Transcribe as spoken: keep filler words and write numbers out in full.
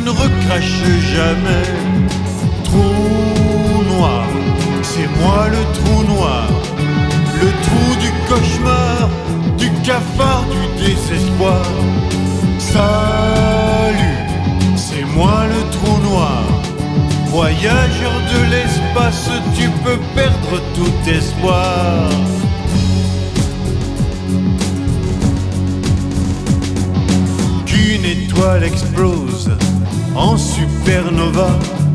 ne recrache jamais. Trou noir, c'est moi le trou noir, le trou du cauchemar, du cafard, du désespoir. Salut, c'est moi le trou noir. Voyageur de l'espace, tu peux perdre tout espoir. Qu'une étoile explose en supernova,